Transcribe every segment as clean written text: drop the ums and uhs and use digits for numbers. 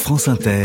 France Inter.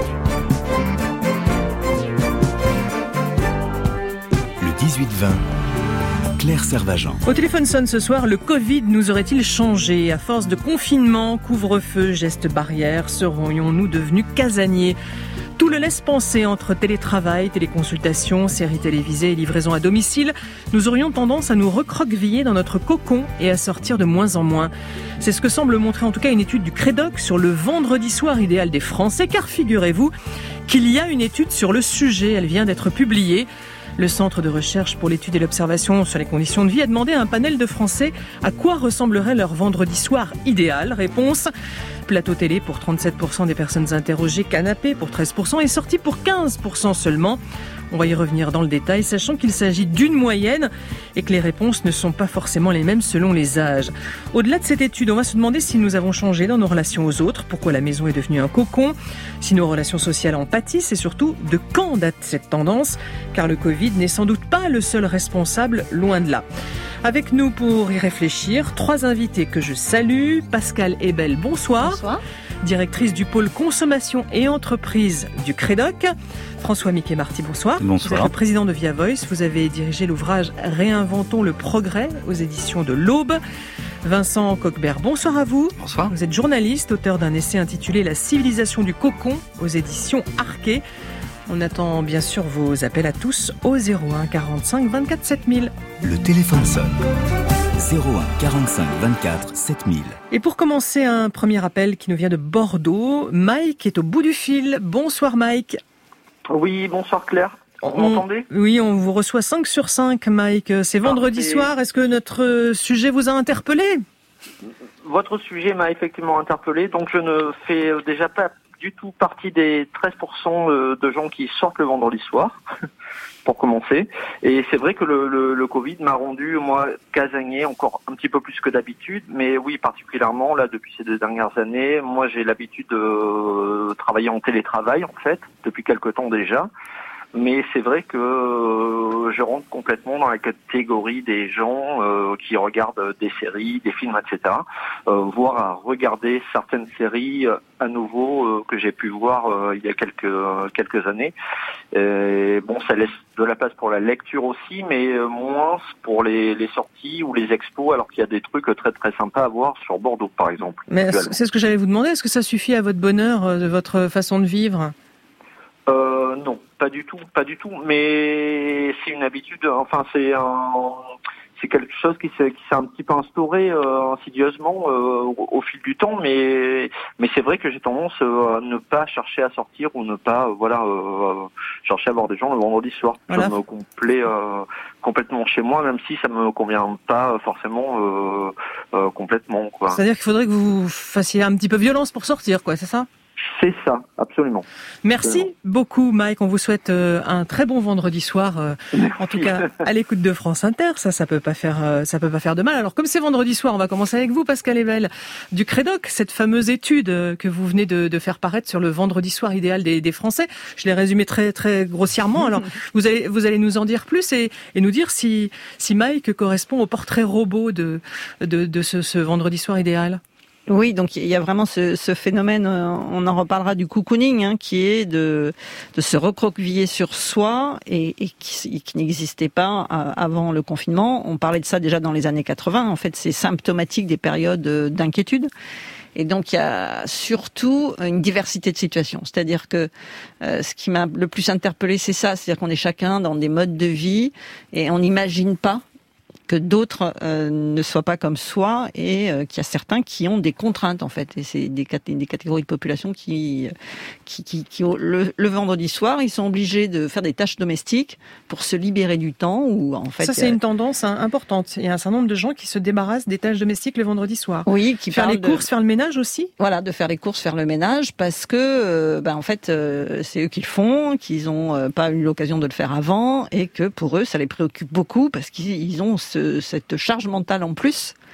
Le 18-20. Claire Servageant. Au téléphone sonne ce soir, le Covid nous aurait-il changé ? À force de confinement, couvre-feu, gestes barrières, serions-nous devenus casaniers ? Tout le laisse penser entre télétravail, téléconsultation, séries télévisées et livraison à domicile. Nous aurions tendance à nous recroqueviller dans notre cocon et à sortir de moins en moins. C'est ce que semble montrer en tout cas une étude du Crédoc sur le vendredi soir idéal des Français, car figurez-vous qu'il y a une étude sur le sujet. Elle vient d'être publiée. Le Centre de recherche pour l'étude et l'observation sur les conditions de vie a demandé à un panel de Français à quoi ressemblerait leur vendredi soir idéal. Réponse : plateau télé pour 37% des personnes interrogées, canapé pour 13% et sortie pour 15% seulement. On va y revenir dans le détail, sachant qu'il s'agit d'une moyenne et que les réponses ne sont pas forcément les mêmes selon les âges. Au-delà de cette étude, on va se demander si nous avons changé dans nos relations aux autres, pourquoi la maison est devenue un cocon, si nos relations sociales en pâtissent et surtout de quand date cette tendance, car le Covid n'est sans doute pas le seul responsable, loin de là. Avec nous pour y réfléchir, 3 invités que je salue. Pascale Ebel, bonsoir. Bonsoir. Directrice du pôle consommation et entreprise du Crédoc. François Miquet-Marty, bonsoir. Bonsoir. Vous êtes le président de Via Voice. Vous avez dirigé l'ouvrage Réinventons le progrès aux éditions de l'Aube. Vincent Coquebert, bonsoir à vous. Bonsoir. Vous êtes journaliste, auteur d'un essai intitulé La civilisation du cocon aux éditions Arquet. On attend bien sûr vos appels à tous au 01 45 24 7000. Le téléphone sonne. 01 45 24 7000. Et pour commencer, un premier appel qui nous vient de Bordeaux. Mike est au bout du fil. Bonsoir Mike. Oui, bonsoir Claire. Vous m'entendez ? Oui, on vous reçoit 5 sur 5 Mike. C'est vendredi soir. Est-ce que notre sujet vous a interpellé ? Votre sujet m'a effectivement interpellé, donc je ne fais déjà pas du tout partie des 13% de gens qui sortent le vendredi soir, pour commencer. Et c'est vrai que le Covid m'a rendu, moi, casanier, encore un petit peu plus que d'habitude. Mais oui, particulièrement, là, depuis ces 2 dernières années, moi, j'ai l'habitude de travailler en télétravail, en fait, depuis quelque temps déjà. Mais c'est vrai que je rentre complètement dans la catégorie des gens qui regardent des séries, des films, etc. Voire à regarder certaines séries à nouveau que j'ai pu voir il y a quelques années. Bon, ça laisse de la place pour la lecture aussi, mais moins pour les sorties ou les expos, alors qu'il y a des trucs très très sympas à voir sur Bordeaux, par exemple. Mais c'est ce que j'allais vous demander. Est-ce que ça suffit à votre bonheur, de votre façon de vivre ? Non, pas du tout. Mais c'est une habitude. Enfin, c'est quelque chose qui s'est un petit peu instauré insidieusement au fil du temps. Mais c'est vrai que j'ai tendance à ne pas chercher à sortir ou ne pas chercher à voir des gens le vendredi soir. Voilà. Je me complais complètement chez moi, même si ça me convient pas forcément complètement, quoi. C'est-à-dire qu'il faudrait que vous fassiez un petit peu violence pour sortir, quoi. C'est ça ? C'est ça, absolument. Merci beaucoup Mike, on vous souhaite un très bon vendredi soir, en tout cas à l'écoute de France Inter, ça peut pas faire de mal. Alors comme c'est vendredi soir, on va commencer avec vous Pascale Ebel du Crédoc, cette fameuse étude que vous venez de faire paraître sur le vendredi soir idéal des Français. Je l'ai résumé très très grossièrement. Alors vous allez nous en dire plus et nous dire si Mike correspond au portrait robot de ce vendredi soir idéal. Oui, donc il y a vraiment ce phénomène, on en reparlera du cocooning, qui est de se recroqueviller sur soi et qui n'existait pas avant le confinement. On parlait de ça déjà dans les années 80. En fait, c'est symptomatique des périodes d'inquiétude. Et donc il y a surtout une diversité de situations. C'est-à-dire que ce qui m'a le plus interpellée, c'est ça. C'est-à-dire qu'on est chacun dans des modes de vie et on n'imagine pas que d'autres ne soient pas comme soi et qu'il y a certains qui ont des contraintes en fait. Et c'est des catégories de population qui le vendredi soir, ils sont obligés de faire des tâches domestiques pour se libérer du temps. Ou en fait, ça c'est une tendance importante. Il y a un certain nombre de gens qui se débarrassent des tâches domestiques le vendredi soir. Oui, qui faire les courses, faire le ménage aussi. Voilà, de faire les courses, faire le ménage, parce que en fait c'est eux qui le font, qu'ils ont pas eu l'occasion de le faire avant et que pour eux ça les préoccupe beaucoup parce qu'ils ont cette charge mentale en plus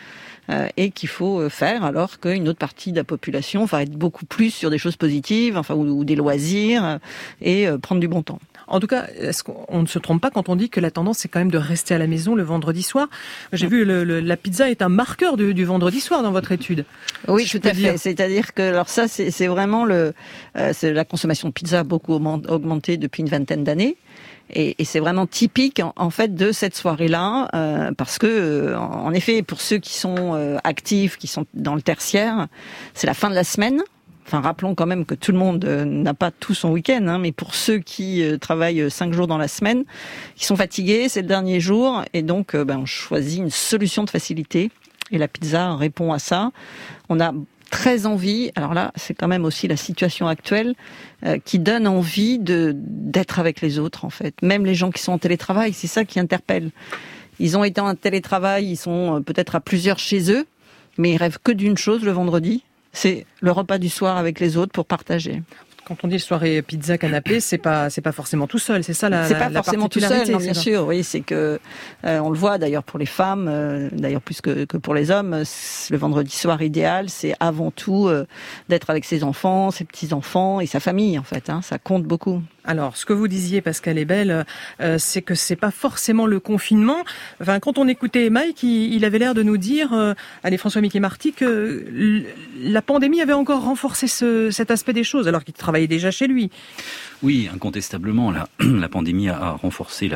et qu'il faut faire, alors qu'une autre partie de la population va être beaucoup plus sur des choses positives, ou des loisirs, et prendre du bon temps. En tout cas, est-ce qu'on ne se trompe pas quand on dit que la tendance c'est quand même de rester à la maison le vendredi soir? J'ai vu la pizza est un marqueur du vendredi soir dans votre étude. Oui, tout à fait. C'est-à-dire que alors ça c'est vraiment c'est la consommation de pizza a beaucoup augmenté depuis une vingtaine d'années. Et c'est vraiment typique en fait de cette soirée-là, parce que en effet, pour ceux qui sont actifs, qui sont dans le tertiaire, c'est la fin de la semaine. Enfin, rappelons quand même que tout le monde n'a pas tout son week-end, mais pour ceux qui travaillent 5 jours dans la semaine, qui sont fatigués, c'est le dernier jour, et donc on choisit une solution de facilité, et la pizza répond à ça. On a très envie, alors là, c'est quand même aussi la situation actuelle qui donne envie d'être avec les autres, en fait. Même les gens qui sont en télétravail, c'est ça qui interpelle. Ils ont été en télétravail, ils sont peut-être à plusieurs chez eux, mais ils rêvent que d'une chose le vendredi, c'est le repas du soir avec les autres pour partager. Quand on dit soirée pizza canapé, c'est pas forcément tout seul, c'est ça la c'est pas forcément tout seul, non, bien sûr. Oui, c'est que on le voit d'ailleurs pour les femmes, d'ailleurs plus que pour les hommes, le vendredi soir idéal, c'est avant tout d'être avec ses enfants, ses petits-enfants et sa famille en fait, ça compte beaucoup. Alors, ce que vous disiez, Pascal Ebel, c'est que c'est pas forcément le confinement. Enfin, quand on écoutait Mike, il avait l'air de nous dire, François-Mickey Marty, que la pandémie avait encore renforcé cet aspect des choses, alors qu'il travaillait déjà chez lui. Oui, incontestablement, la pandémie a renforcé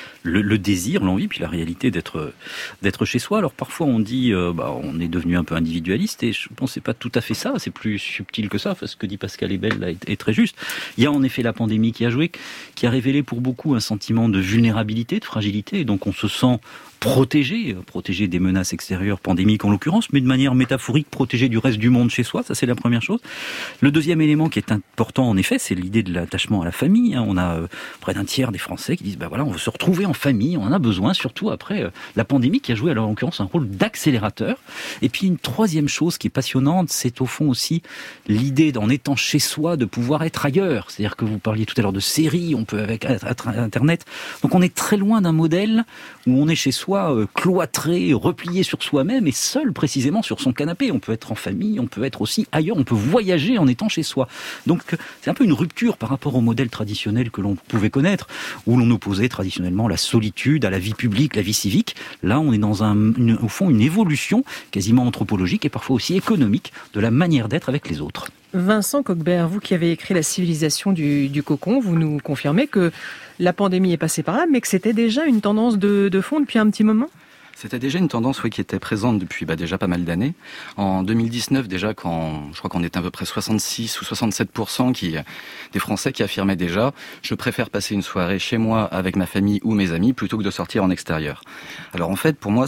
le désir, l'envie, puis la réalité d'être chez soi. Alors parfois on dit, on est devenu un peu individualiste, et je pense que c'est pas tout à fait ça. C'est plus subtil que ça. Enfin, ce que dit Pascal Ebel là est très juste. Il y a en effet la pandémie qui a joué, qui a révélé pour beaucoup un sentiment de vulnérabilité, de fragilité, et donc on se sent protégé des menaces extérieures, pandémiques en l'occurrence, mais de manière métaphorique, protégé du reste du monde chez soi, ça c'est la première chose. Le deuxième élément qui est important en effet, c'est l'idée de l'attachement à la famille. On a près d'un tiers des Français qui disent, on veut se retrouver en famille, on en a besoin, surtout après la pandémie qui a joué, alors en l'occurrence, un rôle d'accélérateur. Et puis une troisième chose qui est passionnante, c'est au fond aussi l'idée d'en étant chez soi, de pouvoir être ailleurs. C'est-à-dire que vous parliez tout à l'heure de séries, on peut avec Internet. Donc on est très loin d'un modèle où on est chez soi, cloîtré, replié sur soi-même et seul précisément sur son canapé. On peut être en famille, on peut être aussi ailleurs, on peut voyager en étant chez soi. Donc c'est un peu une rupture par rapport au modèle traditionnel que l'on pouvait connaître, où l'on opposait traditionnellement la solitude à la vie publique, la vie civique. Là, on est dans au fond une évolution quasiment anthropologique et parfois aussi économique de la manière d'être avec les autres. Vincent Coquebert, vous qui avez écrit La civilisation du cocon, vous nous confirmez que la pandémie est passée par là, mais que c'était déjà une tendance de fond depuis un petit moment ? C'était déjà une tendance qui était présente depuis déjà pas mal d'années. En 2019 déjà, je crois qu'on était à peu près 66 ou 67% des Français qui affirmaient déjà « je préfère passer une soirée chez moi avec ma famille ou mes amis plutôt que de sortir en extérieur ». Alors en fait, pour moi,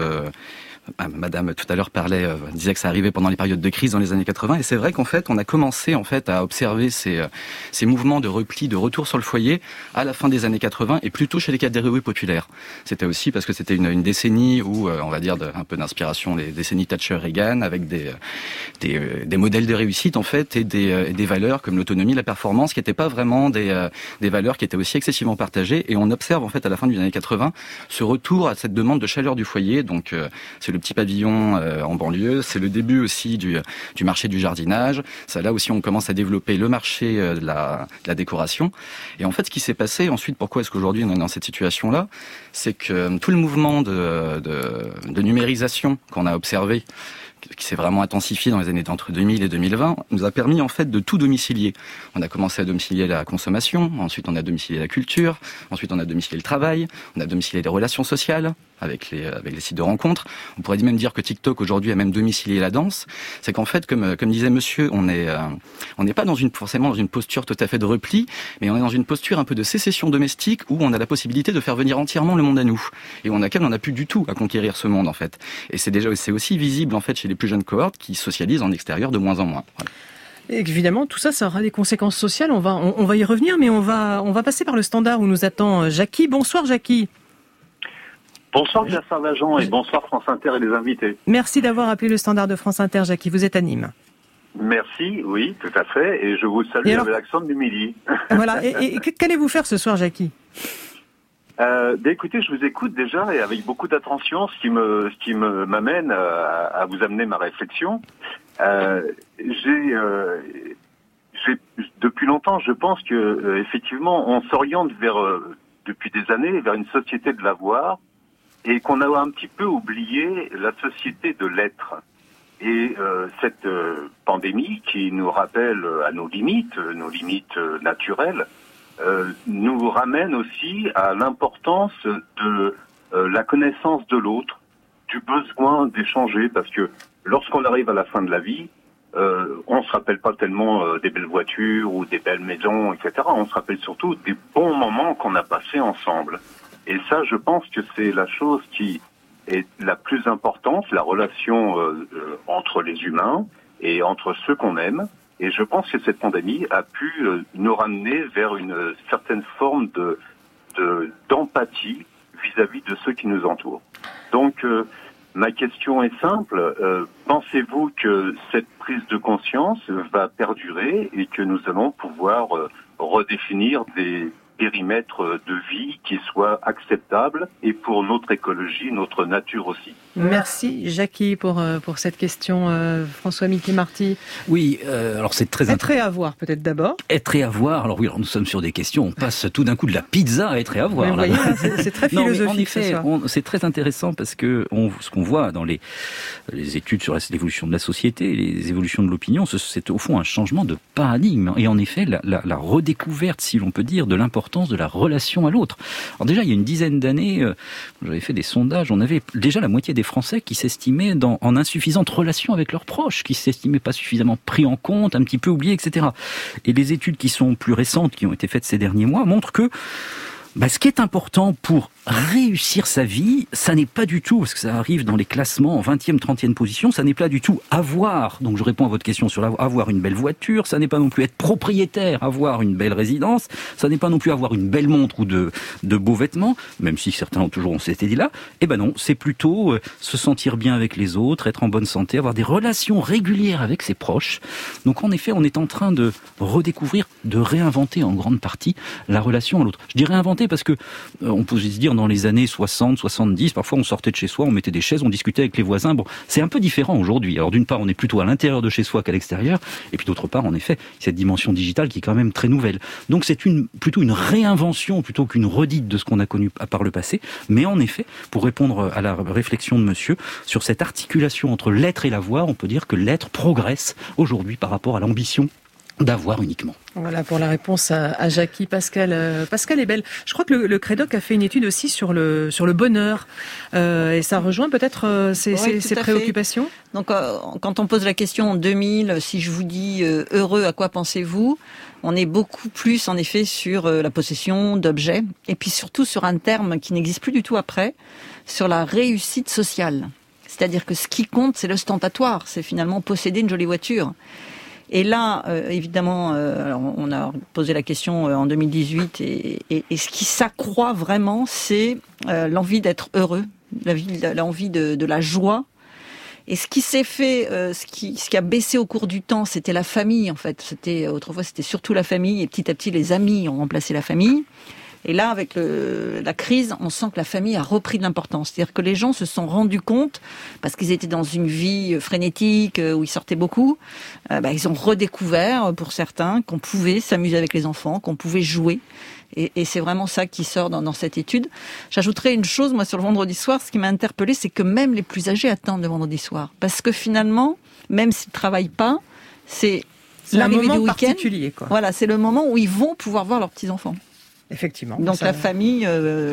Madame tout à l'heure disait que ça arrivait pendant les périodes de crise dans les années 80, et c'est vrai qu'en fait on a commencé à observer ces mouvements de repli, de retour sur le foyer à la fin des années 80 et plutôt chez les catégories populaires. C'était aussi parce que c'était une décennie où on va dire un peu d'inspiration, les décennies Thatcher-Reagan, avec des modèles de réussite en fait et des valeurs comme l'autonomie, la performance qui n'étaient pas vraiment des valeurs qui étaient aussi excessivement partagées, et on observe en fait à la fin des années 80 ce retour à cette demande de chaleur du foyer. Donc c'est le petit pavillon en banlieue, c'est le début aussi du marché du jardinage. Ça, là aussi, on commence à développer le marché de la décoration. Et en fait, ce qui s'est passé ensuite, pourquoi est-ce qu'aujourd'hui on est dans cette situation-là, c'est que tout le mouvement de numérisation qu'on a observé, qui s'est vraiment intensifié dans les années entre 2000 et 2020, nous a permis en fait de tout domicilier. On a commencé à domicilier la consommation, ensuite on a domicilié la culture, ensuite on a domicilié le travail, on a domicilié les relations sociales avec les sites de rencontres. On pourrait même dire que TikTok aujourd'hui a même domicilié la danse. C'est qu'en fait, comme disait monsieur, on n'est pas forcément dans une posture tout à fait de repli, mais on est dans une posture un peu de sécession domestique où on a la possibilité de faire venir entièrement le monde à nous, et on n'a plus du tout à conquérir ce monde en fait. Et c'est aussi visible en fait chez les plus jeunes cohortes qui socialisent en extérieur de moins en moins. Voilà. Et évidemment, tout ça aura des conséquences sociales. On va y revenir, mais on va passer par le standard où nous attend Jackie. Bonsoir Jackie. Bonsoir Pierre Servageant et bonsoir France Inter et les invités. Merci d'avoir appelé le standard de France Inter, Jackie. Vous êtes à Nîmes. Merci, oui, tout à fait. Et je vous salue avec l'accent du midi. Voilà. Et qu'allez-vous faire ce soir, Jackie ? Écoutez, je vous écoute déjà et avec beaucoup d'attention, ce qui m'amène à vous amener ma réflexion. Depuis longtemps, je pense que effectivement, on s'oriente depuis des années vers une société de l'avoir et qu'on a un petit peu oublié la société de l'être. Et cette pandémie qui nous rappelle à nos limites naturelles, nous ramène aussi à l'importance de la connaissance de l'autre, du besoin d'échanger, parce que lorsqu'on arrive à la fin de la vie, on se rappelle pas tellement des belles voitures ou des belles maisons, etc. On se rappelle surtout des bons moments qu'on a passés ensemble. Et ça, je pense que c'est la chose qui est la plus importante, la relation entre les humains et entre ceux qu'on aime. Et je pense que cette pandémie a pu nous ramener vers une certaine forme d'empathie vis-à-vis de ceux qui nous entourent. Donc, ma question est simple. Pensez-vous que cette prise de conscience va perdurer et que nous allons pouvoir redéfinir des périmètres de vie qui soient acceptables et pour notre écologie, notre nature aussi? Merci Jackie pour cette question. François Mickey-Marty. Oui, alors c'est très être et avoir peut-être d'abord. Être et avoir. Alors oui, alors nous sommes sur des questions. On passe tout d'un coup de la pizza à être et avoir. Vous voyez, c'est très philosophique. Non, en effet, c'est très intéressant parce que ce qu'on voit dans les études sur l'évolution de la société, les évolutions de l'opinion, c'est au fond un changement de paradigme. Et en effet, la redécouverte, si l'on peut dire, de l'importance de la relation à l'autre. Alors déjà, il y a une dizaine d'années, j'avais fait des sondages, on avait déjà la moitié des Français qui s'estimaient en insuffisante relation avec leurs proches, qui s'estimaient pas suffisamment pris en compte, un petit peu oubliés, etc. Et les études qui sont plus récentes, qui ont été faites ces derniers mois, montrent que ce qui est important pour réussir sa vie, ça n'est pas du tout, parce que ça arrive dans les classements en 20e, 30e position, ça n'est pas du tout avoir, donc je réponds à votre question sur avoir une belle voiture, ça n'est pas non plus être propriétaire, avoir une belle résidence, ça n'est pas non plus avoir une belle montre ou de beaux vêtements, même si certains ont toujours cette idée-là, non, c'est plutôt se sentir bien avec les autres, être en bonne santé, avoir des relations régulières avec ses proches. Donc en effet, on est en train de redécouvrir, de réinventer en grande partie la relation à l'autre. Je dis réinventer parce que on peut se dire dans les années 60, 70, parfois on sortait de chez soi, on mettait des chaises, on discutait avec les voisins. Bon, c'est un peu différent aujourd'hui. Alors d'une part, on est plutôt à l'intérieur de chez soi qu'à l'extérieur, et puis d'autre part, en effet, cette dimension digitale qui est quand même très nouvelle. Donc c'est plutôt une réinvention plutôt qu'une redite de ce qu'on a connu par le passé. Mais en effet, pour répondre à la réflexion de monsieur, sur cette articulation entre l'être et l'avoir, on peut dire que l'être progresse aujourd'hui par rapport à l'ambition d'avoir uniquement. Voilà pour la réponse à Jackie. Pascal est belle. Je crois que le Crédoc a fait une étude aussi sur le bonheur et ça rejoint peut-être ses préoccupations. Donc quand on pose la question en 2000, si je vous dis heureux, à quoi pensez-vous ? On est beaucoup plus en effet sur la possession d'objets et puis surtout sur un terme qui n'existe plus du tout après, sur la réussite sociale. C'est-à-dire que ce qui compte, c'est l'ostentatoire, c'est finalement posséder une jolie voiture. Et là, évidemment, alors on a posé la question en 2018, et ce qui s'accroît vraiment, c'est l'envie d'être heureux, l'envie de la joie. Et ce qui s'est fait, ce qui a baissé au cours du temps, c'était la famille, en fait. Autrefois, c'était surtout la famille, et petit à petit, les amis ont remplacé la famille. Et là, avec la crise, on sent que la famille a repris de l'importance. C'est-à-dire que les gens se sont rendus compte, parce qu'ils étaient dans une vie frénétique, où ils sortaient beaucoup, ils ont redécouvert, pour certains, qu'on pouvait s'amuser avec les enfants, qu'on pouvait jouer. Et c'est vraiment ça qui sort dans cette étude. J'ajouterais une chose, moi, sur le vendredi soir, ce qui m'a interpellée, c'est que même les plus âgés attendent le vendredi soir. Parce que finalement, même s'ils ne travaillent pas, c'est l'arrivée du week-end. Particulier, quoi. Voilà, c'est le moment où ils vont pouvoir voir leurs petits-enfants. Effectivement. Donc la famille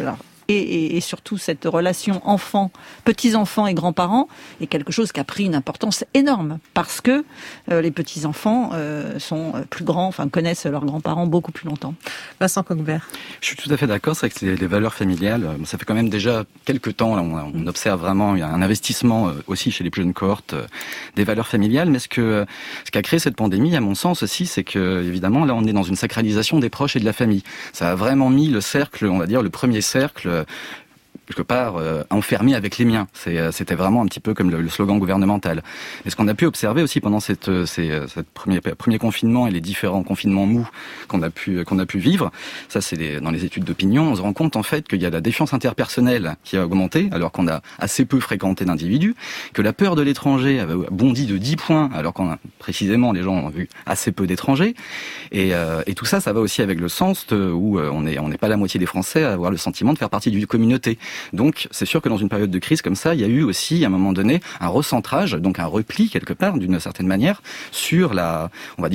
et surtout cette relation petits-enfants et grands-parents est quelque chose qui a pris une importance énorme parce que les petits-enfants sont plus grands, connaissent leurs grands-parents beaucoup plus longtemps. Vincent Coquebert. Je suis tout à fait d'accord, c'est que les valeurs familiales, ça fait quand même déjà quelques temps, là, on observe vraiment un investissement aussi chez les plus jeunes cohortes des valeurs familiales, mais ce qu'a créé cette pandémie, à mon sens aussi, c'est que évidemment là on est dans une sacralisation des proches et de la famille. Ça a vraiment mis le cercle, on va dire le premier cercle, quelque part enfermé avec les miens. C'était vraiment un petit peu comme le slogan gouvernemental. Et ce qu'on a pu observer aussi pendant cette premier confinement et les différents confinements mous qu'on a pu vivre, ça c'est dans les études d'opinion, on se rend compte en fait qu'il y a la défiance interpersonnelle qui a augmenté alors qu'on a assez peu fréquenté d'individus, que la peur de l'étranger avait bondi de 10 points alors qu'on a précisément les gens ont vu assez peu d'étrangers, et tout ça va aussi avec le sens où on n'est pas la moitié des Français à avoir le sentiment de faire partie d'une communauté. Donc c'est sûr que dans une période de crise comme ça, il y a eu aussi à un moment donné un recentrage, donc un repli quelque part d'une certaine manière sur la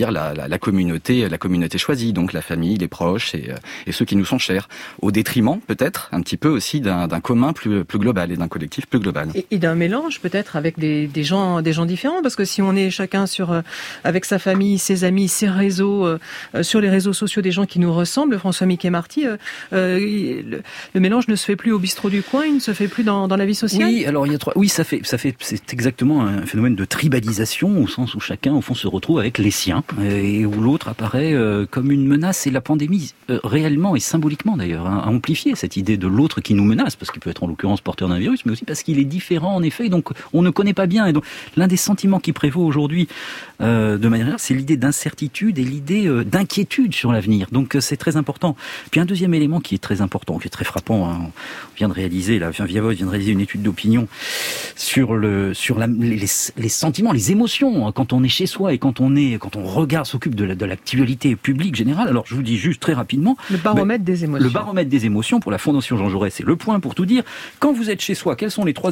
communauté choisie, donc la famille, les proches et ceux qui nous sont chers, au détriment peut-être un petit peu aussi d'un commun plus global et d'un collectif plus global. Et d'un mélange peut-être avec des gens différents, parce que si on est chacun avec sa famille, ses amis, ses réseaux, sur les réseaux sociaux des gens qui nous ressemblent, François Miquet-Marty, le mélange ne se fait plus au bistrot du coin, il ne se fait plus dans la vie sociale. Oui, alors c'est exactement un phénomène de tribalisation, au sens où chacun au fond se retrouve avec les siens et où l'autre apparaît comme une menace. Et la pandémie réellement et symboliquement d'ailleurs a amplifié cette idée de l'autre qui nous menace, parce qu'il peut être en l'occurrence porteur d'un virus, mais aussi parce qu'il est différent en effet, donc on ne connaît pas bien. Et donc l'un des sentiments qui prévaut aujourd'hui de manière générale, c'est l'idée d'incertitude et l'idée d'inquiétude sur l'avenir. Donc c'est très important. Puis un deuxième élément qui est très important, qui est très frappant, hein, on vient de réaliser, Viavoz vient de réaliser une étude d'opinion sur les sentiments, les émotions quand on est chez soi et quand on regarde, s'occupe de l'actualité publique générale. Alors je vous dis juste très rapidement le baromètre des émotions. Le baromètre des émotions pour la Fondation Jean Jaurès, c'est le point pour tout dire. Quand vous êtes chez soi, quelles sont les trois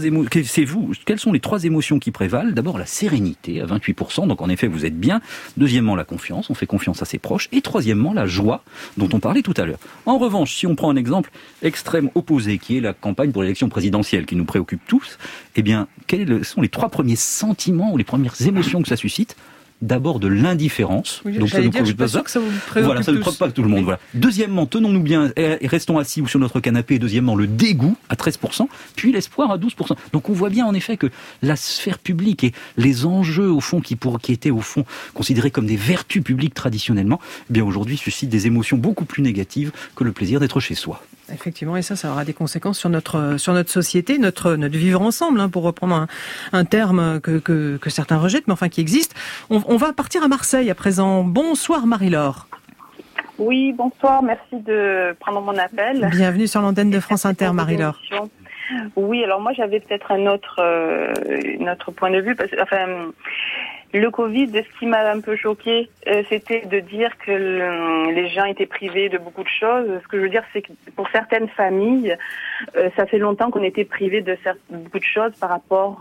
émotions qui prévalent? D'abord la sérénité à 28%, donc en effet vous êtes bien. Deuxièmement la confiance, on fait confiance à ses proches. Et troisièmement la joie dont on parlait tout à l'heure. En revanche, si on prend un exemple extrême opposé qui est la campagne pour l'élection présidentielle qui nous préoccupe tous, eh bien quels sont les trois premiers sentiments ou les premières émotions que ça suscite? D'abord de l'indifférence. Oui, donc ça nous préoccupe pas ça. Ça vous préoccupe voilà, ça ne préoccupe pas tout le monde. Oui. Voilà. Deuxièmement, tenons-nous bien et restons assis ou sur notre canapé. Deuxièmement, le dégoût à 13%, puis l'espoir à 12%. Donc on voit bien en effet que la sphère publique et les enjeux au fond qui étaient au fond considérés comme des vertus publiques traditionnellement, eh bien aujourd'hui suscitent des émotions beaucoup plus négatives que le plaisir d'être chez soi. Effectivement, et ça aura des conséquences sur notre société, notre vivre ensemble, hein, pour reprendre un terme que certains rejettent, mais enfin qui existe. On va partir à Marseille à présent. Bonsoir Marie-Laure. Oui, bonsoir, merci de prendre mon appel. Bienvenue sur l'antenne de France Inter, Marie-Laure. Oui, alors moi j'avais peut-être un autre point de vue, parce que le Covid, ce qui m'a un peu choquée, c'était de dire que les gens étaient privés de beaucoup de choses. Ce que je veux dire, c'est que pour certaines familles, ça fait longtemps qu'on était privés de beaucoup de choses par rapport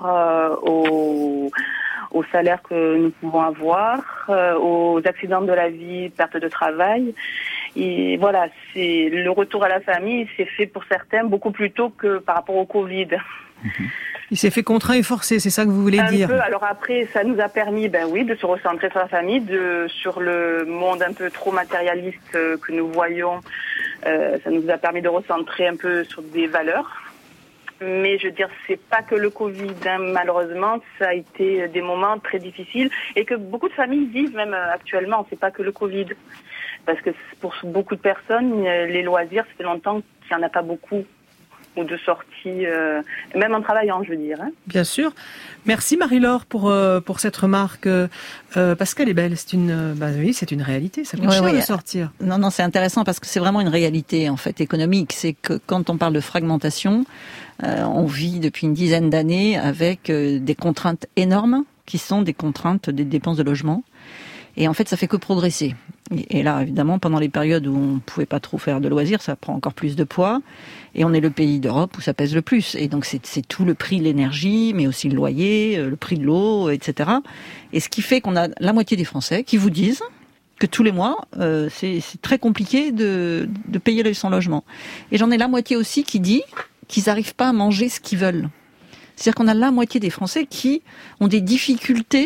au salaire que nous pouvons avoir, aux accidents de la vie, perte de travail. Et voilà, c'est le retour à la famille, c'est fait pour certains beaucoup plus tôt que par rapport au Covid. Il s'est fait contraint et forcé, c'est ça que vous voulez dire? Un peu. Alors après, ça nous a permis, de se recentrer sur la famille, sur le monde un peu trop matérialiste que nous voyons. Ça nous a permis de recentrer un peu sur des valeurs. Mais je veux dire, c'est pas que le Covid, hein. Malheureusement, ça a été des moments très difficiles et que beaucoup de familles vivent même actuellement. C'est pas que le Covid, parce que pour beaucoup de personnes, les loisirs, ça fait longtemps qu'il n'y en a pas beaucoup, ou de sorties, même en travaillant, je veux dire. Hein. Bien sûr. Merci Marie-Laure pour cette remarque. Parce qu'elle est belle, c'est une réalité. Ça coûte cher de sortir. Non, c'est intéressant parce que c'est vraiment une réalité en fait économique. C'est que quand on parle de fragmentation, on vit depuis une dizaine d'années avec des contraintes énormes qui sont des contraintes des dépenses de logement. Et en fait, ça fait que progresser. Et là, évidemment, pendant les périodes où on ne pouvait pas trop faire de loisirs, ça prend encore plus de poids. Et on est le pays d'Europe où ça pèse le plus. Et donc, c'est tout le prix de l'énergie, mais aussi le loyer, le prix de l'eau, etc. Et ce qui fait qu'on a la moitié des Français qui vous disent que tous les mois, c'est très compliqué de payer son logement. Et j'en ai la moitié aussi qui dit qu'ils n'arrivent pas à manger ce qu'ils veulent. C'est-à-dire qu'on a la moitié des Français qui ont des difficultés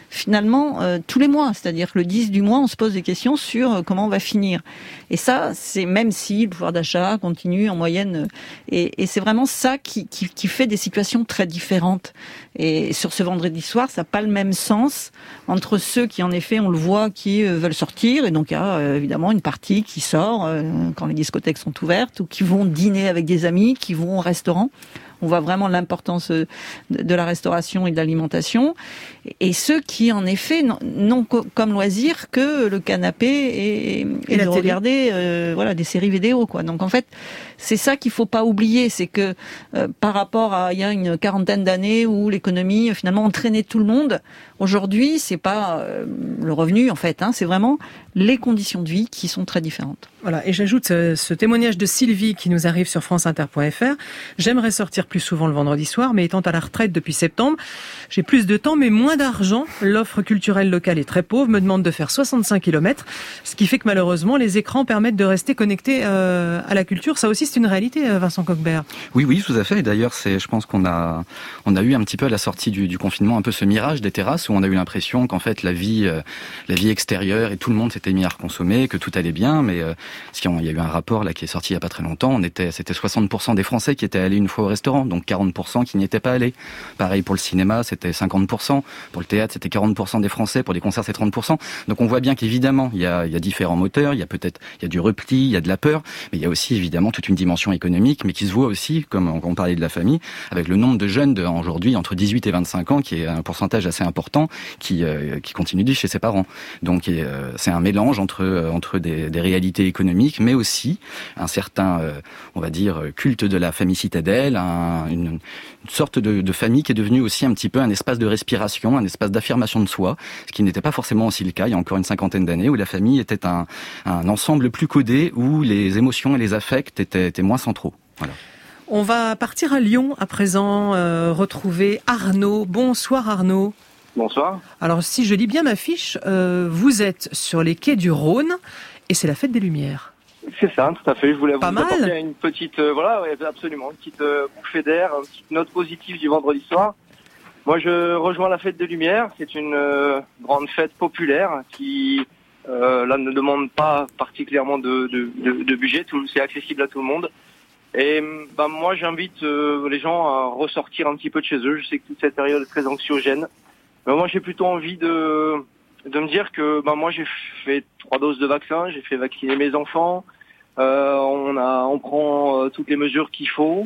finalement tous les mois. C'est-à-dire que le 10 du mois, on se pose des questions sur comment on va finir. Et ça, c'est même si le pouvoir d'achat continue en moyenne. Et c'est vraiment ça qui fait des situations très différentes. Et sur ce vendredi soir, ça n'a pas le même sens entre ceux qui, en effet, on le voit, qui veulent sortir. Et donc, il y a évidemment une partie qui sort quand les discothèques sont ouvertes ou qui vont dîner avec des amis, qui vont au restaurant. On voit vraiment l'importance de la restauration et de l'alimentation. Et ceux qui, en effet, n'ont comme loisir que le canapé et de regarder des séries vidéo, quoi. Donc, en fait, c'est ça qu'il faut pas oublier. C'est que par rapport à il y a une quarantaine d'années où l'économie, finalement, entraînait tout le monde, aujourd'hui, c'est pas le revenu, en fait. C'est vraiment les conditions de vie qui sont très différentes. Voilà, et j'ajoute ce témoignage de Sylvie qui nous arrive sur franceinter.fr. J'aimerais sortir plus souvent le vendredi soir, mais étant à la retraite depuis septembre, j'ai plus de temps, mais moins d'argent. L'offre culturelle locale est très pauvre, me demande de faire 65 km, ce qui fait que malheureusement, les écrans permettent de rester connectés à la culture. Ça aussi, c'est une réalité, Vincent Coquebert. Oui, tout à fait. Et d'ailleurs, je pense qu'on a eu un petit peu à la sortie du confinement un peu ce mirage des terrasses où on a eu l'impression qu'en fait la vie extérieure et tout le monde s'était mis à reconsommer, que tout allait bien, mais il y a eu un rapport là qui est sorti il y a pas très longtemps. C'était 60% des Français qui étaient allés une fois au restaurant, donc 40% qui n'y étaient pas allés. Pareil pour le cinéma, c'était 50%. Pour le théâtre, c'était 40% des Français. Pour les concerts, c'est 30%. Donc on voit bien qu'évidemment, il y a différents moteurs. Il y a du repli, il y a de la peur, mais il y a aussi évidemment toute une dimension économique, mais qui se voit aussi, comme on parlait de la famille, avec le nombre de jeunes aujourd'hui entre 18 et 25 ans, qui est un pourcentage assez important, qui continue de vivre chez ses parents. Donc c'est un mélange entre des réalités économiques, mais aussi un certain, on va dire, culte de la famille citadelle, une sorte de famille qui est devenue aussi un petit peu un espace de respiration, un espace d'affirmation de soi, ce qui n'était pas forcément aussi le cas il y a encore une cinquantaine d'années, où la famille était un ensemble plus codé, où les émotions et les affects étaient moins centraux. Voilà. On va partir à Lyon à présent, retrouver Arnaud. Bonsoir Arnaud. Bonsoir. Alors si je lis bien ma fiche, vous êtes sur les quais du Rhône et c'est la fête des Lumières. C'est ça, tout à fait. Je voulais vous apporter une petite, absolument, une petite bouffée d'air, une petite note positive du vendredi soir. Moi, je rejoins la fête des Lumières. C'est une grande fête populaire qui, là, ne demande pas particulièrement de budget. C'est accessible à tout le monde. Et moi, j'invite les gens à ressortir un petit peu de chez eux. Je sais que toute cette période est très anxiogène. Mais moi, j'ai plutôt envie de me dire que moi, j'ai fait 3 doses de vaccin. J'ai fait vacciner mes enfants. On prend toutes les mesures qu'il faut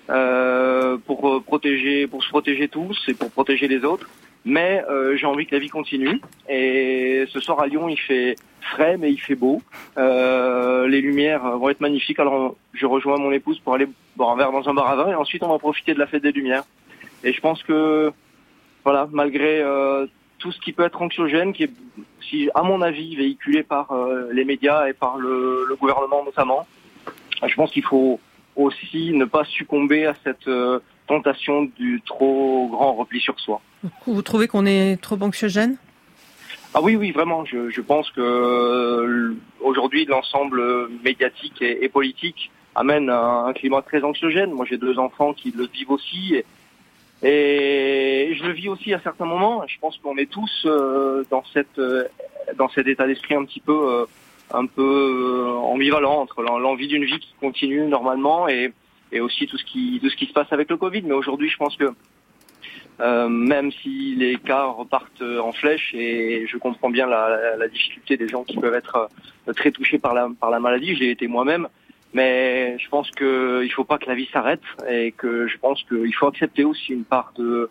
pour se protéger tous et pour protéger les autres. Mais j'ai envie que la vie continue. Et ce soir à Lyon, il fait frais, mais il fait beau. Les lumières vont être magnifiques. Alors je rejoins mon épouse pour aller boire un verre dans un bar à vin et ensuite on va profiter de la fête des Lumières. Et je pense que voilà, malgré tout ce qui peut être anxiogène, qui est, à mon avis, véhiculé par les médias et par le gouvernement notamment, je pense qu'il faut aussi ne pas succomber à cette tentation du trop grand repli sur soi. Vous trouvez qu'on est trop anxiogène ? Ah oui, vraiment. Je pense que aujourd'hui, l'ensemble médiatique et politique amène un climat très anxiogène. Moi, j'ai 2 enfants qui le vivent aussi. Et je le vis aussi à certains moments. Je pense qu'on est tous dans cet état d'esprit un peu ambivalent entre l'envie d'une vie qui continue normalement et aussi tout ce qui se passe avec le Covid. Mais aujourd'hui, je pense que même si les cas repartent en flèche, et je comprends bien la difficulté des gens qui peuvent être très touchés par la maladie, j'ai été moi-même. Mais je pense qu'il faut pas que la vie s'arrête et que je pense qu'il faut accepter aussi une part de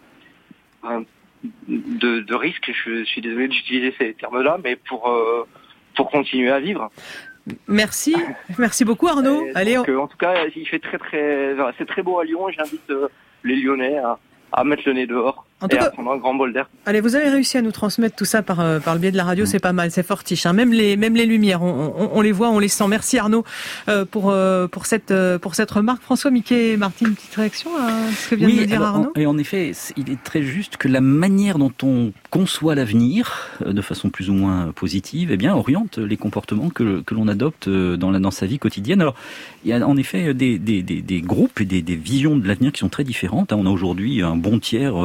risque. Je suis désolé d'utiliser ces termes-là, mais pour continuer à vivre. Merci beaucoup Arnaud. Allez, en tout cas, il fait c'est très beau à Lyon et j'invite les Lyonnais à mettre le nez dehors et à prendre un grand bol d'air. Allez, vous avez réussi à nous transmettre tout ça par le biais de la radio, c'est pas mal, c'est fortiche. Même les lumières, on les voit, on les sent. Merci Arnaud pour cette remarque. François Miquet, Martine, une petite réaction à ce que vient de nous dire Arnaud. Et en effet, il est très juste que la manière dont on conçoit l'avenir, de façon plus ou moins positive, oriente les comportements que l'on adopte dans sa vie quotidienne. Alors, il y a en effet des groupes et des visions de l'avenir qui sont très différentes. On a aujourd'hui un bon tiers des Français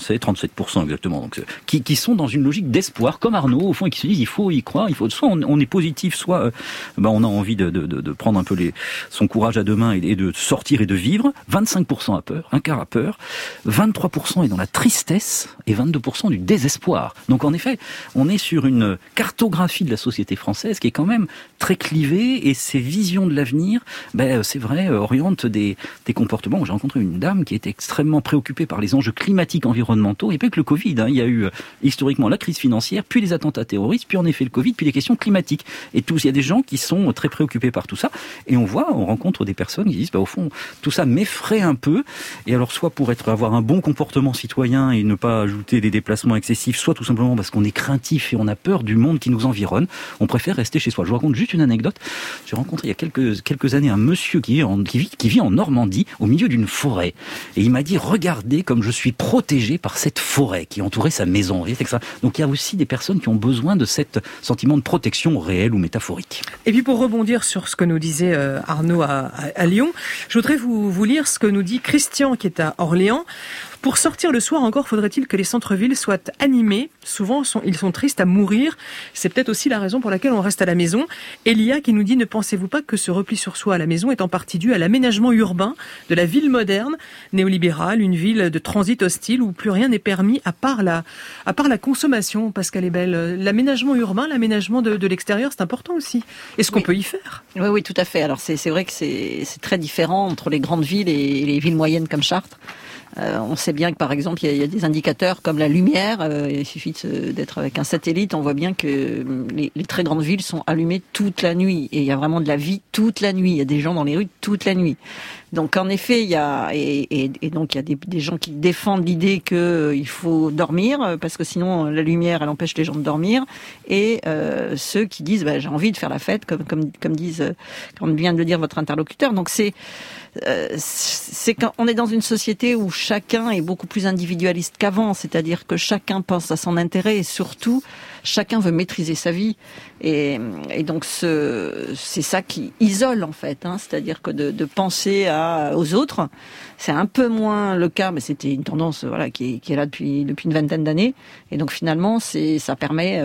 Français, 37% exactement, donc qui sont dans une logique d'espoir, comme Arnaud, au fond, et qui se disent il faut y croire, soit on est positif, soit on a envie de prendre un peu son courage à deux mains et de sortir et de vivre. 25% a peur, un quart a peur, 23% est dans la tristesse et 22% du désespoir. Donc en effet, on est sur une cartographie de la société française qui est quand même très clivée, et ces visions de l'avenir, c'est vrai, orientent des comportements. J'ai rencontré une dame qui était extrêmement préoccupée par les enjeux climatiques, environnementaux, et pas que le Covid. Il y a eu historiquement la crise financière, puis les attentats terroristes, puis en effet le Covid, puis les questions climatiques. Et il y a des gens qui sont très préoccupés par tout ça. Et on rencontre des personnes qui disent, au fond, tout ça m'effraie un peu. Et alors, soit pour avoir un bon comportement citoyen et ne pas ajouter des déplacements excessifs, soit tout simplement parce qu'on est craintif et on a peur du monde qui nous environne, on préfère rester chez soi. Je vous raconte juste une anecdote. J'ai rencontré il y a quelques années un monsieur qui vit en Normandie, au milieu d'une forêt. Et il m'a dit, regardez comme je suis protégé par cette forêt qui entourait sa maison. Donc il y a aussi des personnes qui ont besoin de cet sentiment de protection réel ou métaphorique. Et puis pour rebondir sur ce que nous disait Arnaud à Lyon, je voudrais vous lire ce que nous dit Christian qui est à Orléans. Pour sortir le soir encore, faudrait-il que les centres-villes soient animés. Souvent, ils sont tristes à mourir. C'est peut-être aussi la raison pour laquelle on reste à la maison. Elia qui nous dit, ne pensez-vous pas que ce repli sur soi à la maison est en partie dû à l'aménagement urbain de la ville moderne, néolibérale, une ville de transit hostile où plus rien n'est permis à part la consommation, Pascal Ebel. L'aménagement urbain, l'aménagement de l'extérieur, c'est important aussi. Est-ce qu'on peut y faire ? Oui, tout à fait. Alors c'est vrai que c'est très différent entre les grandes villes et les villes moyennes comme Chartres. On sait bien que par exemple il y a des indicateurs comme la lumière, il suffit d'être avec un satellite, on voit bien que les très grandes villes sont allumées toute la nuit, et il y a vraiment de la vie toute la nuit, il y a des gens dans les rues toute la nuit. Donc en effet, il y a donc il y a des gens qui défendent l'idée que il faut dormir parce que sinon la lumière elle empêche les gens de dormir, et ceux qui disent j'ai envie de faire la fête comme vient de le dire votre interlocuteur. Donc c'est qu'on est dans une société où chacun est beaucoup plus individualiste qu'avant, c'est-à-dire que chacun pense à son intérêt et surtout chacun veut maîtriser sa vie, et donc c'est ça qui isole en fait, c'est-à-dire que de penser aux autres, c'est un peu moins le cas, mais c'était une tendance qui est là depuis une vingtaine d'années, et donc finalement ça permet,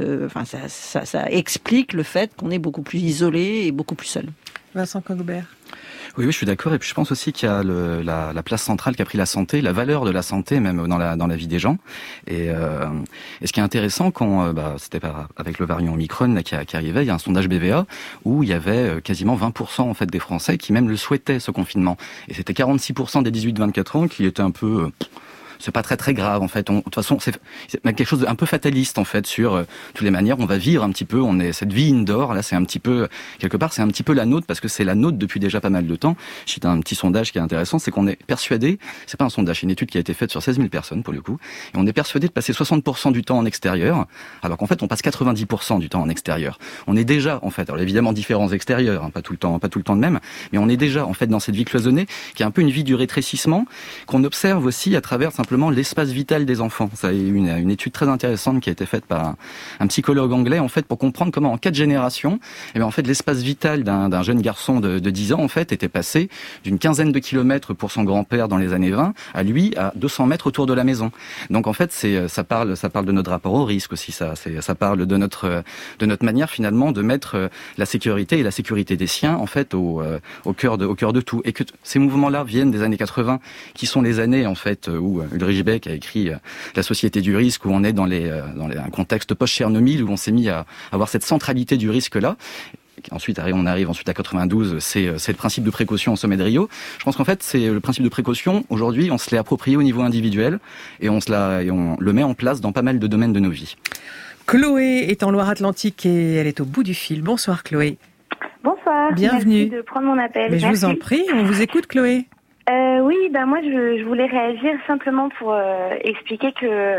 ça explique le fait qu'on est beaucoup plus isolé et beaucoup plus seul. Vincent Cogbert. Oui, je suis d'accord. Et puis je pense aussi qu'il y a la place centrale qu'a pris la santé, la valeur de la santé même dans la vie des gens. Et ce qui est intéressant, c'était avec le variant Omicron qui arrivait, il y a un sondage BVA où il y avait quasiment 20% en fait des Français qui même le souhaitaient, ce confinement. Et c'était 46% des 18-24 ans qui étaient un peu c'est pas très grave en fait. De toute façon, c'est quelque chose d'un peu fataliste en fait sur toutes les manières. On va vivre un petit peu. On est cette vie indoor là, c'est un petit peu quelque part, c'est un petit peu la nôtre parce que c'est la nôtre depuis déjà pas mal de temps. J'ai un petit sondage qui est intéressant, c'est qu'on est persuadé. C'est pas un sondage, c'est une étude qui a été faite sur 16 000 personnes pour le coup, et on est persuadé de passer 60% du temps en extérieur, alors qu'en fait on passe 90% du temps en extérieur. On est déjà en fait, alors évidemment différents extérieurs, pas tout le temps de même, mais on est déjà en fait dans cette vie cloisonnée qui est un peu une vie du rétrécissement qu'on observe aussi à travers simplement l'espace vital des enfants. Ça est une étude très intéressante qui a été faite par un psychologue anglais en fait pour comprendre comment en 4 générations, en fait l'espace vital d'un jeune garçon de 10 ans en fait était passé d'une quinzaine de kilomètres pour son grand-père dans les années 20 à 200 mètres autour de la maison. Donc en fait ça parle de notre rapport au risque aussi, ça parle de notre manière finalement de mettre la sécurité et la sécurité des siens en fait au cœur de tout, et que ces mouvements-là viennent des années 80 qui sont les années en fait où Ulrich Beck a écrit La société du risque, où on est dans un contexte post-Tchernobyl où on s'est mis à avoir cette centralité du risque-là. Ensuite, on arrive à 92, c'est le principe de précaution au sommet de Rio. Je pense qu'en fait, c'est le principe de précaution. Aujourd'hui, on se l'est approprié au niveau individuel et on le met en place dans pas mal de domaines de nos vies. Chloé est en Loire-Atlantique et elle est au bout du fil. Bonsoir Chloé. Bonsoir. Bienvenue. Merci de prendre mon appel. Mais je vous en prie, on vous écoute Chloé. Oui, moi je voulais réagir simplement pour expliquer que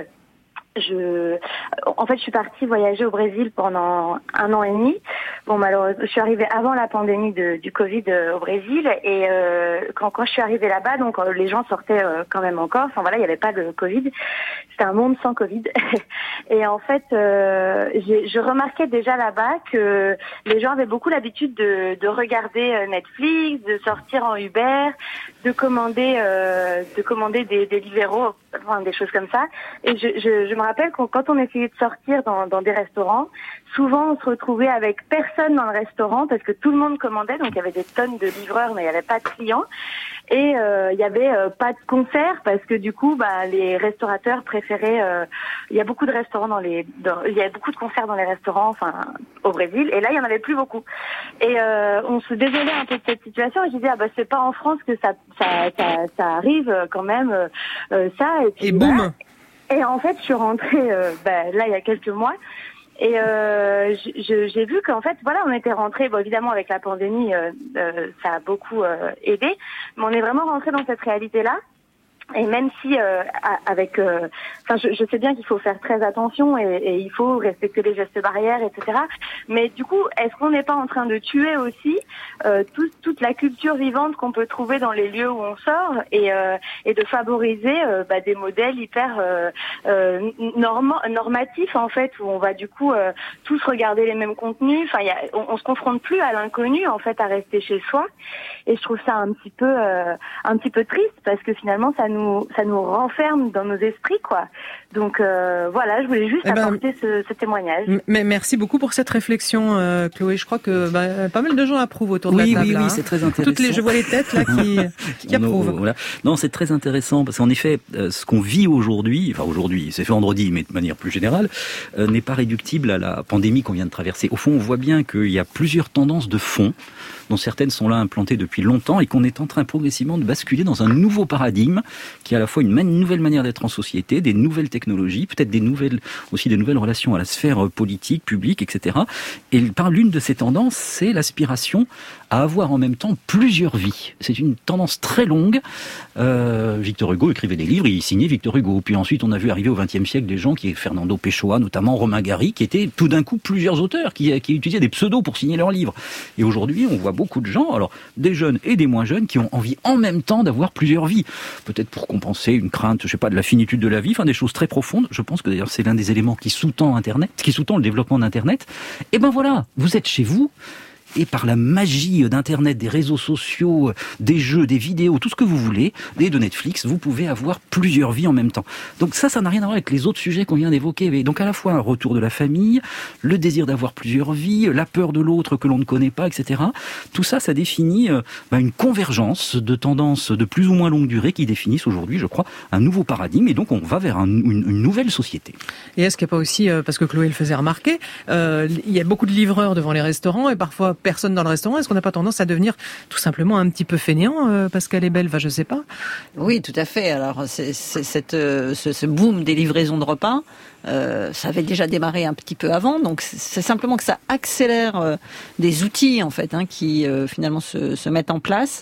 je suis partie voyager au Brésil pendant 1 an et demi. Bon, malheureusement, je suis arrivée avant la pandémie du Covid au Brésil, et quand je suis arrivée là-bas, donc les gens sortaient quand même encore. Enfin voilà, il n'y avait pas de Covid. C'était un monde sans Covid. Et en fait, je remarquais déjà là-bas que les gens avaient beaucoup l'habitude de regarder Netflix, de sortir en Uber, de commander des libéraux, enfin, des choses comme ça. Et je me rappelle quand on essayait de sortir dans des restaurants, souvent on se retrouvait avec personne dans le restaurant parce que tout le monde commandait, donc il y avait des tonnes de livreurs mais il n'y avait pas de clients. Et il y avait pas de concert parce que du coup les restaurateurs préféraient il y a beaucoup de restaurants il y a beaucoup de concerts dans les restaurants au Brésil, et là il y en avait plus beaucoup. Et on se désolait un peu de cette situation, et je disais c'est pas en France que ça arrive quand même ça, et boum. Voilà. Et en fait je suis rentrée là il y a quelques mois. Et j'ai vu qu'en fait, voilà, on était rentré. Bon, évidemment, avec la pandémie, ça a beaucoup aidé, mais on est vraiment rentré dans cette réalité-là. Et même si je sais bien qu'il faut faire très attention et il faut respecter les gestes barrières, etc. Mais du coup, est-ce qu'on n'est pas en train de tuer aussi toute la culture vivante qu'on peut trouver dans les lieux où on sort, et de favoriser des modèles hyper normatifs en fait, où on va du coup tous regarder les mêmes contenus. Enfin, on se confronte plus à l'inconnu en fait, à rester chez soi. Et je trouve ça un petit peu triste, parce que finalement ça nous renferme dans nos esprits, quoi. Donc voilà, je voulais juste apporter ce témoignage. Mais merci beaucoup pour cette réflexion, Chloé. Je crois que pas mal de gens approuvent autour de la table. Oui, c'est très intéressant. Je vois les têtes là qui approuvent. Voilà. Non, c'est très intéressant parce qu'en effet, ce qu'on vit aujourd'hui, c'est fait vendredi, mais de manière plus générale, n'est pas réductible à la pandémie qu'on vient de traverser. Au fond, on voit bien qu'il y a plusieurs tendances de fond, dont certaines sont là implantées depuis longtemps, et qu'on est en train progressivement de basculer dans un nouveau paradigme qui est à la fois une nouvelle manière d'être en société, des nouvelles technologies, peut-être des nouvelles relations à la sphère politique, publique, etc. Et par l'une de ces tendances, c'est l'aspiration à avoir en même temps plusieurs vies. C'est une tendance très longue. Victor Hugo écrivait des livres, il signait Victor Hugo. Puis ensuite, on a vu arriver au XXe siècle des gens Fernando Pessoa, notamment Romain Gary, qui étaient tout d'un coup plusieurs auteurs, qui utilisaient des pseudos pour signer leurs livres. Et aujourd'hui, on voit beaucoup de gens, alors des jeunes et des moins jeunes, qui ont envie en même temps d'avoir plusieurs vies. Peut-être pour compenser une crainte, de la finitude de la vie, des choses très profondes. Je pense que d'ailleurs c'est l'un des éléments qui sous-tend Internet, qui sous-tend le développement d'Internet. Et voilà, vous êtes chez vous, et par la magie d'Internet, des réseaux sociaux, des jeux, des vidéos, tout ce que vous voulez, et de Netflix, vous pouvez avoir plusieurs vies en même temps. Donc ça n'a rien à voir avec les autres sujets qu'on vient d'évoquer. Mais donc à la fois un retour de la famille, le désir d'avoir plusieurs vies, la peur de l'autre que l'on ne connaît pas, etc. Tout ça, ça définit une convergence de tendances de plus ou moins longue durée qui définissent aujourd'hui, je crois, un nouveau paradigme. Et donc on va vers une nouvelle société. Et est-ce qu'il n'y a pas aussi, parce que Chloé le faisait remarquer, il y a beaucoup de livreurs devant les restaurants, et parfois personne dans le restaurant. Est-ce qu'on n'a pas tendance à devenir tout simplement un petit peu fainéant parce qu'elle est belle, je sais pas. Oui, tout à fait. Alors ce boom des livraisons de repas, ça avait déjà démarré un petit peu avant, donc c'est simplement que ça accélère des outils en fait qui finalement se mettent en place.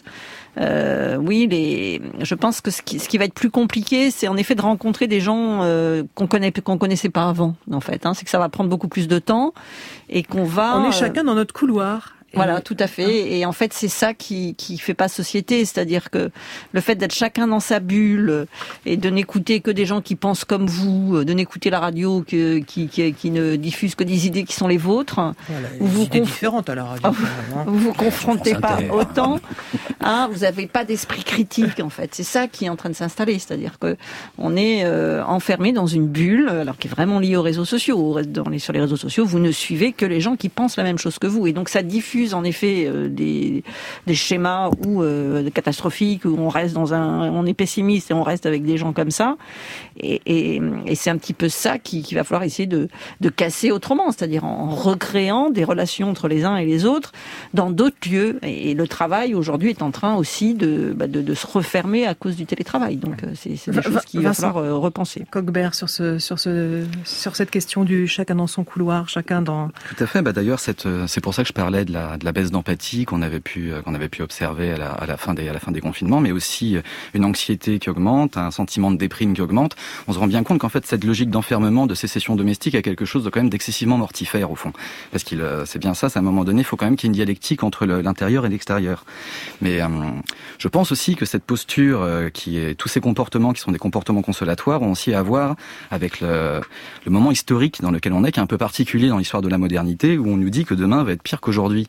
Je pense que ce qui va être plus compliqué, c'est en effet de rencontrer des gens qu'on connaissait pas avant en fait. C'est que ça va prendre beaucoup plus de temps et qu'on va. On est chacun dans notre couloir. Voilà, tout à fait. Et en fait, c'est ça qui fait pas société. C'est-à-dire que le fait d'être chacun dans sa bulle et de n'écouter que des gens qui pensent comme vous, de n'écouter la radio qui ne diffuse que des idées qui sont les vôtres. Voilà, des idées différentes à la radio. Vous vous confrontez pas autant. Vous avez pas d'esprit critique, en fait. C'est ça qui est en train de s'installer. C'est-à-dire que on est enfermé dans une bulle, alors qui est vraiment liée aux réseaux sociaux. Sur les réseaux sociaux, vous ne suivez que les gens qui pensent la même chose que vous. Et donc, ça diffuse en effet des schémas catastrophiques où on est pessimiste et on reste avec des gens comme ça, et c'est un petit peu ça qu'il va falloir essayer de casser autrement, c'est-à-dire en recréant des relations entre les uns et les autres dans d'autres lieux. Et le travail aujourd'hui est en train aussi de se refermer à cause du télétravail, donc c'est des choses qu'il va falloir repenser. Cogbert, sur cette question du chacun dans son couloir, chacun dans... Tout à fait, d'ailleurs c'est pour ça que je parlais de la baisse d'empathie qu'on avait pu observer à la fin des confinements, mais aussi une anxiété qui augmente, un sentiment de déprime qui augmente. On se rend bien compte qu'en fait cette logique d'enfermement, de sécession domestique a quelque chose de quand même d'excessivement mortifère au fond, parce c'est bien ça. C'est à un moment donné, il faut quand même qu'il y ait une dialectique entre l'intérieur et l'extérieur. Mais je pense aussi que cette posture tous ces comportements qui sont des comportements consolatoires ont aussi à voir avec le moment historique dans lequel on est, qui est un peu particulier dans l'histoire de la modernité, où on nous dit que demain va être pire qu'aujourd'hui.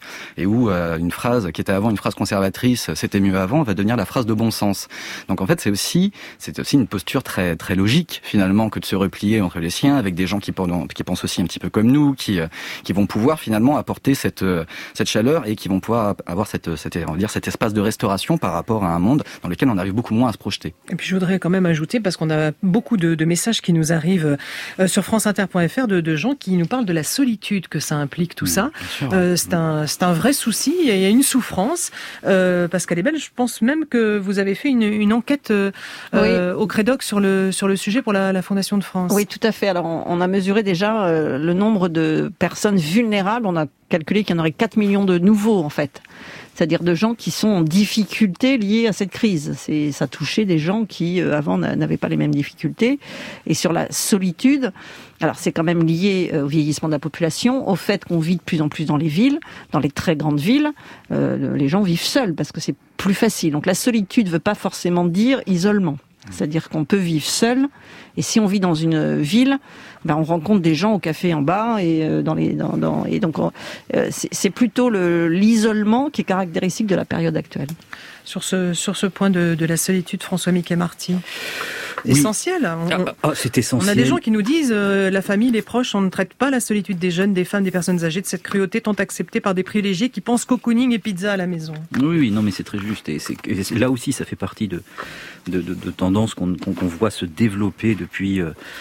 et où une phrase qui était avant une phrase conservatrice, c'était mieux avant, va devenir la phrase de bon sens. Donc en fait, c'est aussi une posture très très logique finalement que de se replier entre les siens avec des gens qui pensent aussi un petit peu comme nous, qui vont pouvoir finalement apporter cette chaleur et qui vont pouvoir avoir cet espace de restauration par rapport à un monde dans lequel on arrive beaucoup moins à se projeter. Et puis je voudrais quand même ajouter, parce qu'on a beaucoup de messages qui nous arrivent sur franceinter.fr de gens qui nous parlent de la solitude que ça implique, tout ça. C'est un vrai souci, il y a une souffrance. Pascal Ebel, je pense même que vous avez fait une enquête au Crédoc sur le sujet pour la Fondation de France. Oui, tout à fait. Alors on a mesuré déjà le nombre de personnes vulnérables. On a calculé qu'il y en aurait 4 millions de nouveaux en fait. C'est-à-dire de gens qui sont en difficulté liées à cette crise. Ça touchait des gens qui, avant, n'avaient pas les mêmes difficultés. Et sur la solitude, alors c'est quand même lié au vieillissement de la population, au fait qu'on vit de plus en plus dans les villes, dans les très grandes villes. Les gens vivent seuls parce que c'est plus facile. Donc la solitude ne veut pas forcément dire isolement. C'est-à-dire qu'on peut vivre seul, et si on vit dans une ville, on rencontre des gens au café en bas et et donc c'est plutôt l'isolement qui est caractéristique de la période actuelle. Sur ce point de la solitude, François Miquet-Marty. Essentiel. C'est essentiel. On a des gens qui nous disent la famille, les proches, on ne traite pas la solitude des jeunes, des femmes, des personnes âgées, de cette cruauté tant acceptée par des privilégiés qui pensent cocooning et pizza à la maison. Oui, non, mais c'est très juste. Et là aussi, ça fait partie de tendances qu'on voit se développer depuis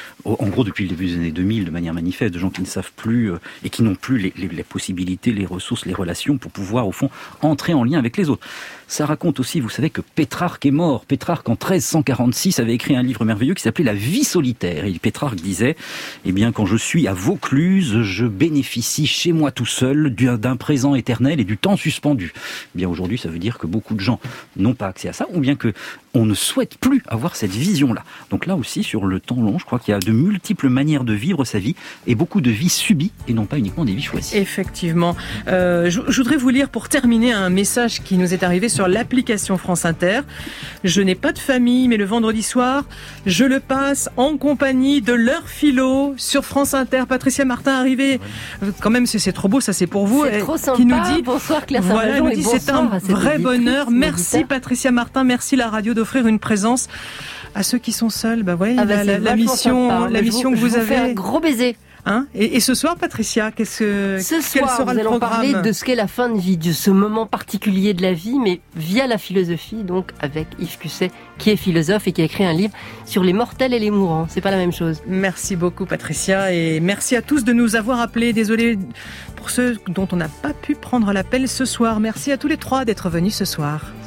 le début des années 2000 de manière manifeste, de gens qui ne savent plus et qui n'ont plus les possibilités, les ressources, les relations pour pouvoir, au fond, entrer en lien avec les autres. Ça raconte aussi, vous savez, que Pétrarque est mort. Pétrarque, en 1346, avait écrit un livre merveilleux qui s'appelait La vie solitaire. Et Pétrarque disait, quand je suis à Vaucluse, je bénéficie chez moi tout seul d'un présent éternel et du temps suspendu. Aujourd'hui, ça veut dire que beaucoup de gens n'ont pas accès à ça, ou bien que on ne souhaite plus avoir cette vision-là. Donc là aussi, sur le temps long, je crois qu'il y a de multiples manières de vivre sa vie et beaucoup de vies subies et non pas uniquement des vies choisies. Effectivement. Je voudrais vous lire pour terminer un message qui nous est arrivé sur l'application France Inter. Je n'ai pas de famille, mais le vendredi soir, je le passe en compagnie de leur philo sur France Inter. Patricia Martin arrivée. Quand même, c'est trop beau, ça c'est pour vous. C'est trop sympa. Qui nous dit, bonsoir Claire voilà, nous dit, c'est un vrai bonheur. Merci Patricia Martin, merci la radio d'offrir une présence à ceux qui sont seuls. La mission que vous avez. Je vous fais un gros baiser. Et ce soir, Patricia, quel sera le programme ? Parler de ce qu'est la fin de vie, de ce moment particulier de la vie, mais via la philosophie, donc avec Yves Cusset, qui est philosophe et qui a écrit un livre sur les mortels et les mourants. C'est pas la même chose. Merci beaucoup, Patricia, et merci à tous de nous avoir appelés. Désolé pour ceux dont on n'a pas pu prendre l'appel ce soir. Merci à tous les trois d'être venus ce soir.